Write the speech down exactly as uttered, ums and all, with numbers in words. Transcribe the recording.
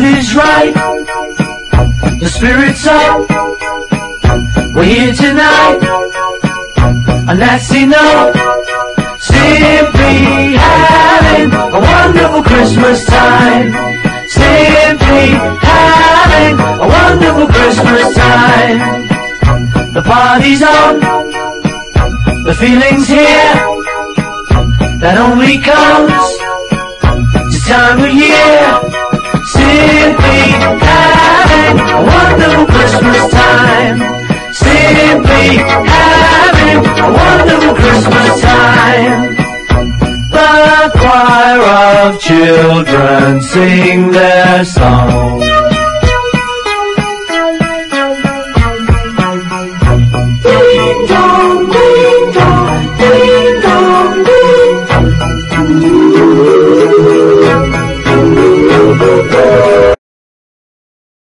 is right, the spirit's up, we're here tonight, and that's enough. Simply having a wonderful Christmas time. Simply having a wonderful Christmas time. The party's on, the feeling's here, that only comes this time of year. Simply having a wonderful Christmas time. Simply having a wonderful Christmas time. The choir of children sing their song.